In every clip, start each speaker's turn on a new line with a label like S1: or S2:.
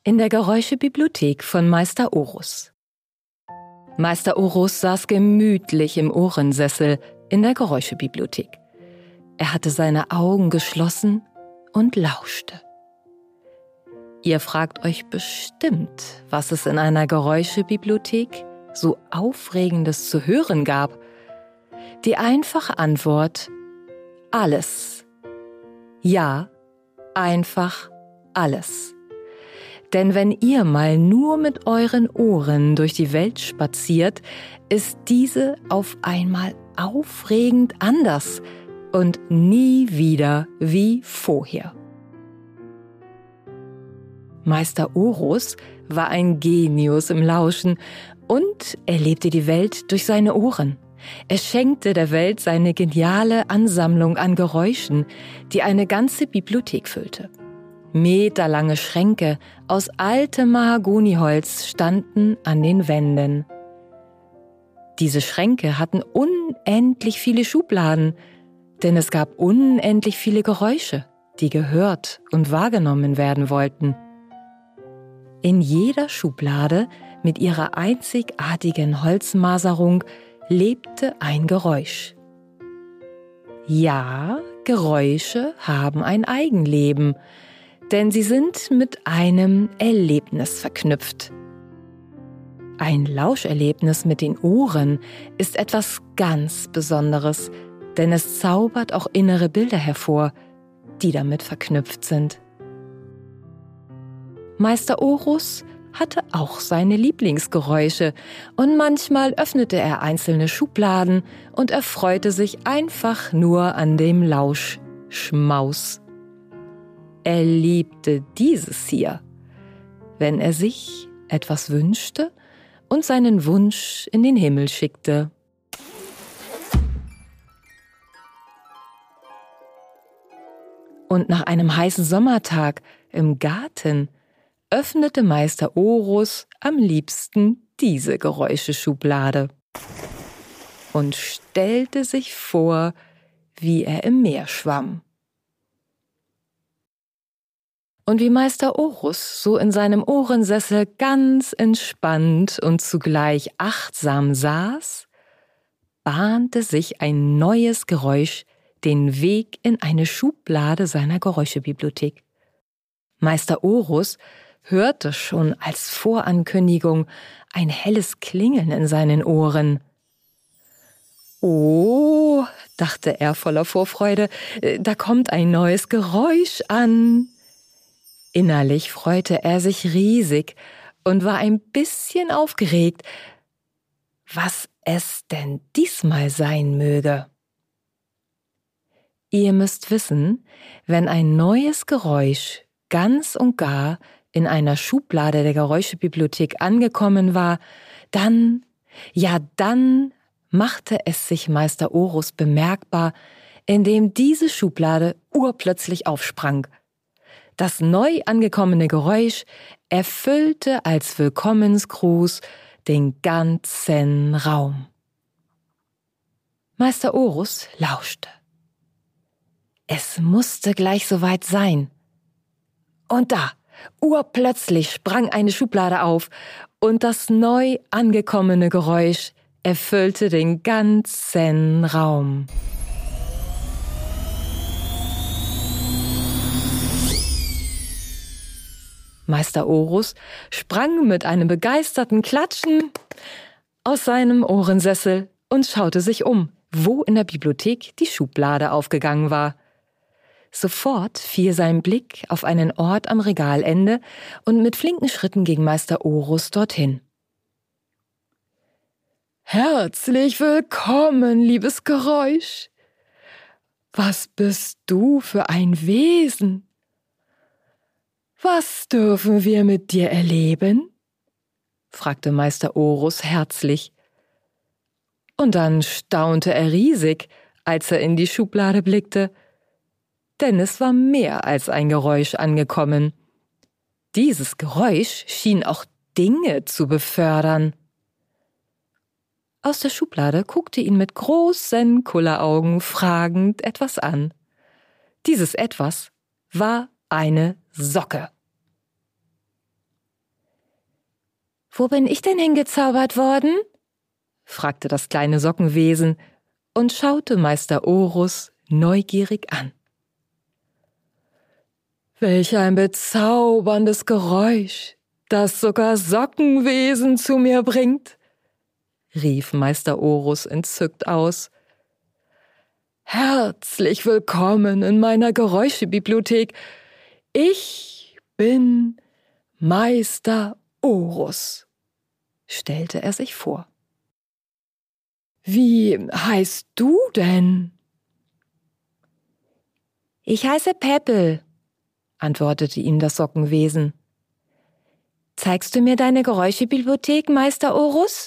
S1: In der Geräuschebibliothek von Meister Orus. Meister Orus saß gemütlich im Ohrensessel in der Geräuschebibliothek. Er hatte seine Augen geschlossen und lauschte. Ihr fragt euch bestimmt, was es in einer Geräuschebibliothek so Aufregendes zu hören gab. Die einfache Antwort: alles. Ja, einfach alles. Denn wenn ihr mal nur mit euren Ohren durch die Welt spaziert, ist diese auf einmal aufregend anders und nie wieder wie vorher. Meister Orus war ein Genius im Lauschen und er lebte die Welt durch seine Ohren. Er schenkte der Welt seine geniale Ansammlung an Geräuschen, die eine ganze Bibliothek füllte. Meterlange Schränke aus altem Mahagoniholz standen an den Wänden. Diese Schränke hatten unendlich viele Schubladen, denn es gab unendlich viele Geräusche, die gehört und wahrgenommen werden wollten. In jeder Schublade mit ihrer einzigartigen Holzmaserung lebte ein Geräusch. Ja, Geräusche haben ein Eigenleben, denn sie sind mit einem Erlebnis verknüpft. Ein Lauscherlebnis mit den Ohren ist etwas ganz Besonderes, denn es zaubert auch innere Bilder hervor, die damit verknüpft sind. Meister Orus hatte auch seine Lieblingsgeräusche und manchmal öffnete er einzelne Schubladen und erfreute sich einfach nur an dem Lauschschmaus. Er liebte dieses hier, wenn er sich etwas wünschte und seinen Wunsch in den Himmel schickte. Und nach einem heißen Sommertag im Garten öffnete Meister Orus am liebsten diese Geräuscheschublade und stellte sich vor, wie er im Meer schwamm. Und wie Meister Orus so in seinem Ohrensessel ganz entspannt und zugleich achtsam saß, bahnte sich ein neues Geräusch den Weg in eine Schublade seiner Geräuschebibliothek. Meister Orus hörte schon als Vorankündigung ein helles Klingeln in seinen Ohren. »Oh«, dachte er voller Vorfreude, »da kommt ein neues Geräusch an.« Innerlich freute er sich riesig und war ein bisschen aufgeregt, was es denn diesmal sein möge. Ihr müsst wissen, wenn ein neues Geräusch ganz und gar in einer Schublade der Geräuschebibliothek angekommen war, dann machte es sich Meister Orus bemerkbar, indem diese Schublade urplötzlich aufsprang. Das neu angekommene Geräusch erfüllte als Willkommensgruß den ganzen Raum. Meister Orus lauschte. Es musste gleich soweit sein. Und da, urplötzlich sprang eine Schublade auf und das neu angekommene Geräusch erfüllte den ganzen Raum. Meister Orus sprang mit einem begeisterten Klatschen aus seinem Ohrensessel und schaute sich um, wo in der Bibliothek die Schublade aufgegangen war. Sofort fiel sein Blick auf einen Ort am Regalende und mit flinken Schritten ging Meister Orus dorthin. »Herzlich willkommen, liebes Geräusch! Was bist du für ein Wesen? Was dürfen wir mit dir erleben?« fragte Meister Orus herzlich. Und dann staunte er riesig, als er in die Schublade blickte, denn es war mehr als ein Geräusch angekommen. Dieses Geräusch schien auch Dinge zu befördern. Aus der Schublade guckte ihn mit großen Kulleraugen fragend etwas an. Dieses Etwas war eine Socke. »Wo bin ich denn hingezaubert worden?« fragte das kleine Sockenwesen und schaute Meister Orus neugierig an. »Welch ein bezauberndes Geräusch, das sogar Sockenwesen zu mir bringt«, rief Meister Orus entzückt aus. »Herzlich willkommen in meiner Geräuschebibliothek. Ich bin Meister Orus«, stellte er sich vor. »Wie heißt du denn?« »Ich heiße Peppel«, antwortete ihm das Sockenwesen. »Zeigst du mir deine Geräuschebibliothek, Meister Orus?«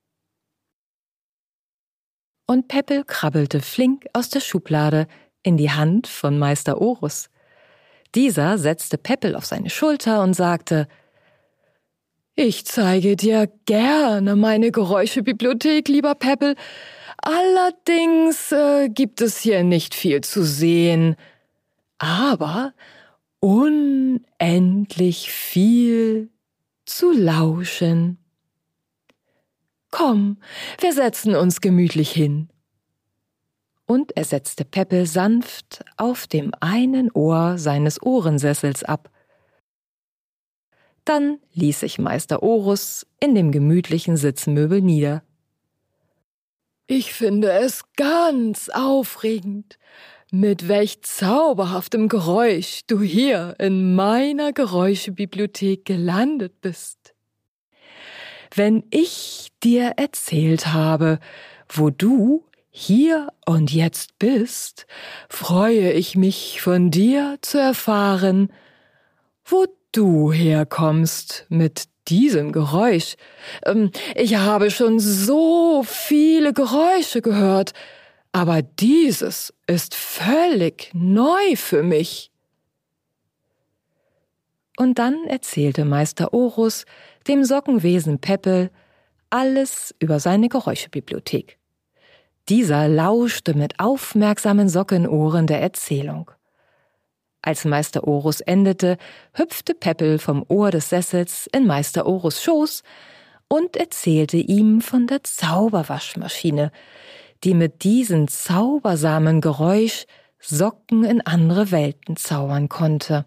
S1: Und Peppel krabbelte flink aus der Schublade in die Hand von Meister Orus. Dieser setzte Peppel auf seine Schulter und sagte: »Ich zeige dir gerne meine Geräuschebibliothek, lieber Peppel. Allerdings gibt es hier nicht viel zu sehen, aber unendlich viel zu lauschen. Komm, wir setzen uns gemütlich hin.« Und er setzte Peppel sanft auf dem einen Ohr seines Ohrensessels ab. Dann ließ sich Meister Orus in dem gemütlichen Sitzmöbel nieder. »Ich finde es ganz aufregend, mit welch zauberhaftem Geräusch du hier in meiner Geräuschebibliothek gelandet bist. Wenn ich dir erzählt habe, wo du hier und jetzt bist, freue ich mich von dir zu erfahren, wo du herkommst mit diesem Geräusch. Ich habe schon so viele Geräusche gehört, aber dieses ist völlig neu für mich.« Und dann erzählte Meister Orus dem Sockenwesen Peppel alles über seine Geräuschebibliothek. Dieser lauschte mit aufmerksamen Sockenohren der Erzählung. Als Meister Orus endete, hüpfte Peppel vom Ohr des Sessels in Meister Orus' Schoß und erzählte ihm von der Zauberwaschmaschine, die mit diesem zaubersamen Geräusch Socken in andere Welten zaubern konnte.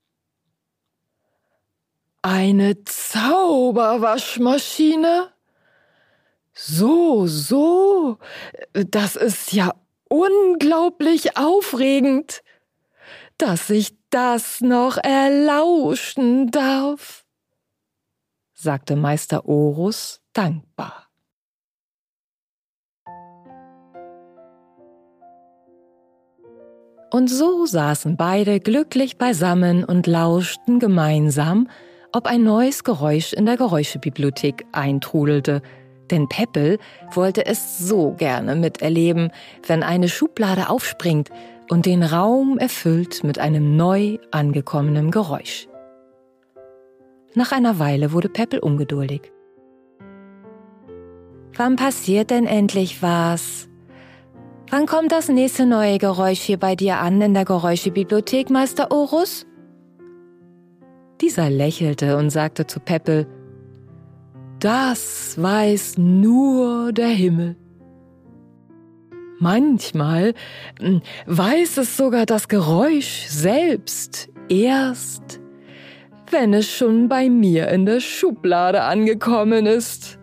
S1: »Eine Zauberwaschmaschine? So, das ist ja unglaublich aufregend, dass ich das noch erlauschen darf«, sagte Meister Orus dankbar. Und so saßen beide glücklich beisammen und lauschten gemeinsam, ob ein neues Geräusch in der Geräuschebibliothek eintrudelte, denn Peppel wollte es so gerne miterleben, wenn eine Schublade aufspringt und den Raum erfüllt mit einem neu angekommenen Geräusch. Nach einer Weile wurde Peppel ungeduldig. »Wann passiert denn endlich was? Wann kommt das nächste neue Geräusch hier bei dir an in der Geräuschebibliothek, Meister Orus?« Dieser lächelte und sagte zu Peppel: »Das weiß nur der Himmel. Manchmal weiß es sogar das Geräusch selbst erst, wenn es schon bei mir in der Schublade angekommen ist.«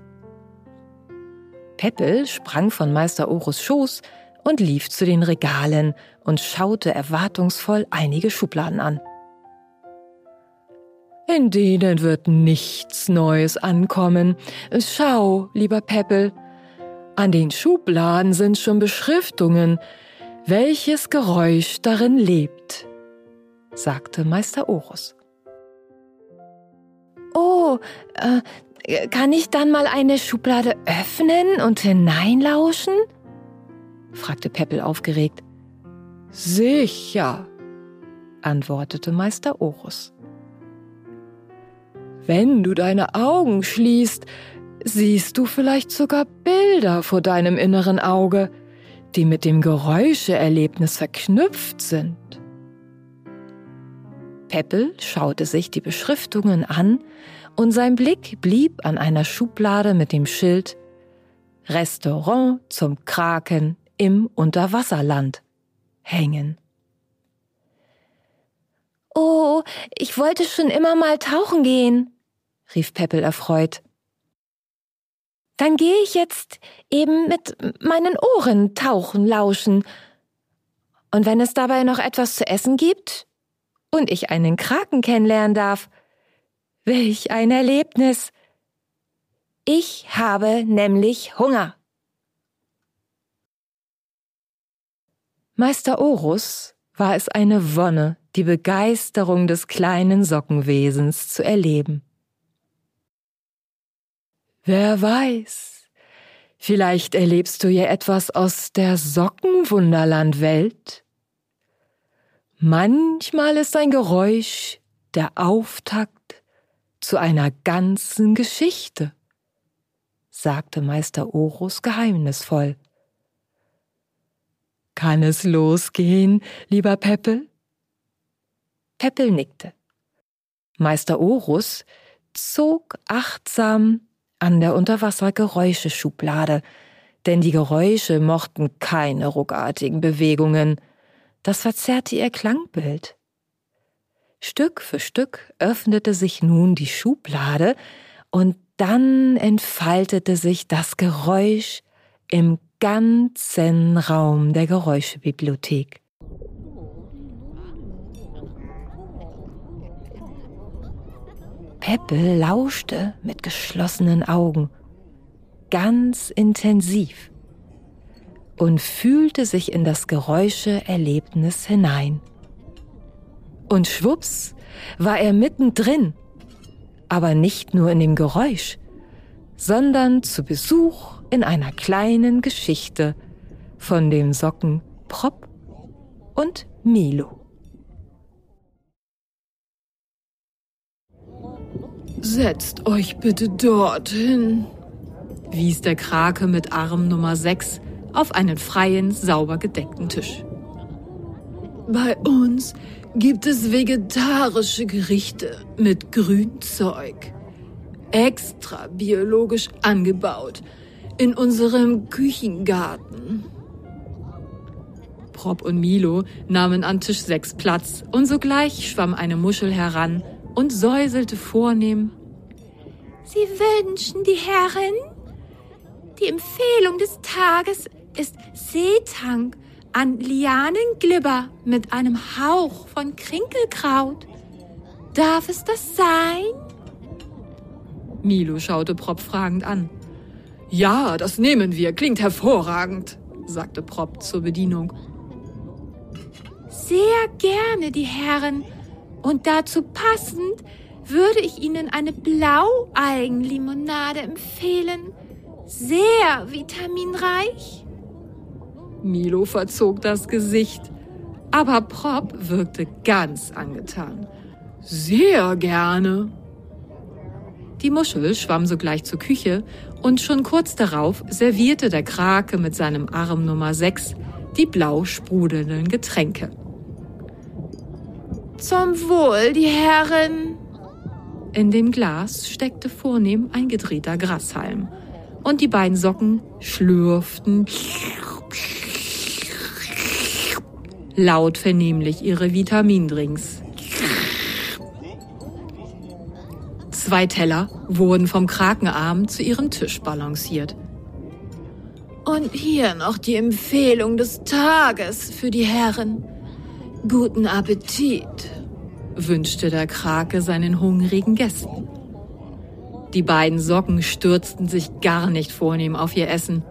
S1: Peppel sprang von Meister Orus' Schoß und lief zu den Regalen und schaute erwartungsvoll einige Schubladen an. »In denen wird nichts Neues ankommen. Schau, lieber Peppel, an den Schubladen sind schon Beschriftungen, welches Geräusch darin lebt«, sagte Meister Orus. »Oh, kann ich dann mal eine Schublade öffnen und hineinlauschen?« fragte Peppel aufgeregt. »Sicher«, antwortete Meister Orus. »Wenn du deine Augen schließt, siehst du vielleicht sogar Bilder vor deinem inneren Auge, die mit dem Geräuscheerlebnis verknüpft sind.« Peppel schaute sich die Beschriftungen an und sein Blick blieb an einer Schublade mit dem Schild »Restaurant zum Kraken im Unterwasserland« hängen. »Oh, ich wollte schon immer mal tauchen gehen«, rief Peppel erfreut. »Dann gehe ich jetzt eben mit meinen Ohren tauchen lauschen. Und wenn es dabei noch etwas zu essen gibt und ich einen Kraken kennenlernen darf, welch ein Erlebnis! Ich habe nämlich Hunger.« Meister Orus war es eine Wonne, die Begeisterung des kleinen Sockenwesens zu erleben. Wer weiß, vielleicht erlebst du ja etwas aus der Sockenwunderland-Welt. Manchmal ist ein Geräusch der Auftakt zu einer ganzen Geschichte, sagte Meister Orus geheimnisvoll. Kann es losgehen, lieber Peppel? Peppel nickte. Meister Orus zog achtsam an der Unterwassergeräuscheschublade, denn die Geräusche mochten keine ruckartigen Bewegungen. Das verzerrte ihr Klangbild. Stück für Stück öffnete sich nun die Schublade und dann entfaltete sich das Geräusch im ganzen Raum der Geräuschebibliothek. Peppel lauschte mit geschlossenen Augen, ganz intensiv, und fühlte sich in das Geräuscheerlebnis hinein. Und schwupps war er mittendrin, aber nicht nur in dem Geräusch, sondern zu Besuch in einer kleinen Geschichte von den Socken Prop und Milo.
S2: »Setzt euch bitte dorthin«, wies der Krake mit Arm Nummer 6 auf einen freien, sauber gedeckten Tisch. »Bei uns gibt es vegetarische Gerichte mit Grünzeug, extra biologisch angebaut, in unserem Küchengarten.« Prop und Milo nahmen an Tisch 6 Platz und sogleich schwamm eine Muschel heran und säuselte vornehm:
S3: »Sie wünschen, die Herren? Die Empfehlung des Tages ist Seetang an Lianenglibber mit einem Hauch von Krinkelkraut. Darf es das sein?«
S2: Milo schaute Prop fragend an. »Ja, das nehmen wir, klingt hervorragend«, sagte Prop zur Bedienung.
S3: »Sehr gerne, die Herren. Und dazu passend würde ich Ihnen eine Blaualgenlimonade empfehlen. Sehr vitaminreich.«
S2: Milo verzog das Gesicht, aber Prop wirkte ganz angetan. »Sehr gerne.« Die Muschel schwamm sogleich zur Küche und schon kurz darauf servierte der Krake mit seinem Arm Nummer 6 die blau sprudelnden Getränke.
S3: »Zum Wohl, die Herren.«
S2: In dem Glas steckte vornehm ein gedrehter Grashalm und die beiden Socken schlürften laut vernehmlich ihre Vitamindrinks. 2 Teller wurden vom Krakenarm zu ihrem Tisch balanciert.
S3: »Und hier noch die Empfehlung des Tages für die Herren. Guten Appetit«,
S2: wünschte der Krake seinen hungrigen Gästen. Die beiden Socken stürzten sich gar nicht vornehm auf ihr Essen.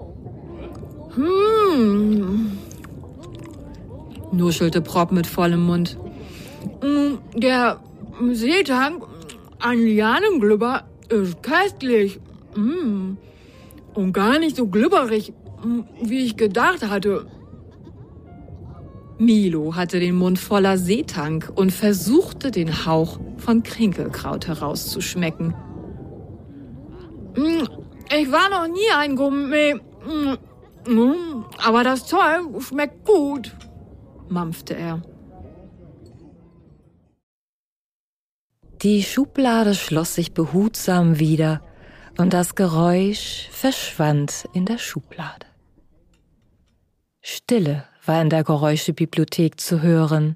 S2: Nuschelte Prop mit vollem Mund.
S4: Der Seetang an Lianenglibber ist köstlich. Und gar nicht so glibberig, wie ich gedacht hatte.
S2: Milo hatte den Mund voller Seetank und versuchte, den Hauch von Krinkelkraut herauszuschmecken.
S4: Ich war noch nie ein Gourmet, aber das Zeug schmeckt gut, mampfte er.
S1: Die Schublade schloss sich behutsam wieder und das Geräusch verschwand in der Schublade. Stille war in der Geräuschebibliothek zu hören.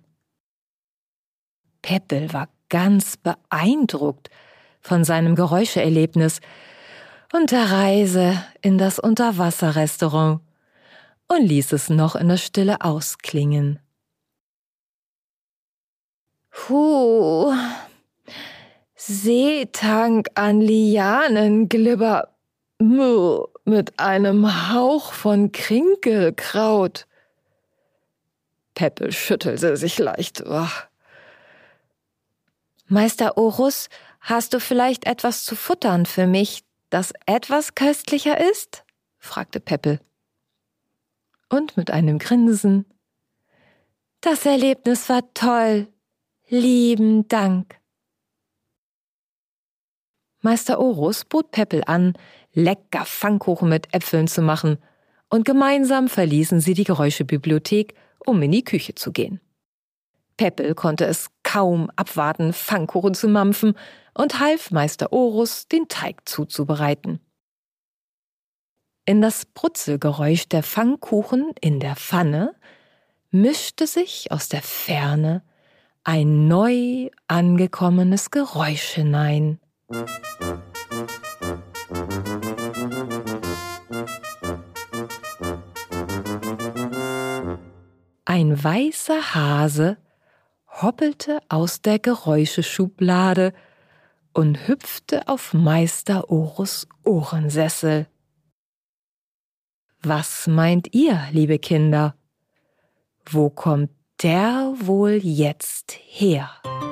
S1: Peppel war ganz beeindruckt von seinem Geräuscheerlebnis und der Reise in das Unterwasserrestaurant und ließ es noch in der Stille ausklingen. Seetank an Lianenglibber mit einem Hauch von Krinkelkraut. Peppel schüttelte sich leicht wach. Meister Orus, hast du vielleicht etwas zu futtern für mich, das etwas köstlicher ist? Fragte Peppel. Und mit einem Grinsen: Das Erlebnis war toll. Lieben Dank. Meister Orus bot Peppel an, lecker Pfannkuchen mit Äpfeln zu machen, und gemeinsam verließen sie die Geräuschebibliothek, um in die Küche zu gehen. Peppel konnte es kaum abwarten, Pfannkuchen zu mampfen, und half Meister Orus, den Teig zuzubereiten. In das Brutzelgeräusch der Pfannkuchen in der Pfanne mischte sich aus der Ferne ein neu angekommenes Geräusch hinein. Ein weißer Hase hoppelte aus der Geräuscheschublade und hüpfte auf Meister Orus' Ohrensessel. Was meint ihr, liebe Kinder? Wo kommt der wohl jetzt her?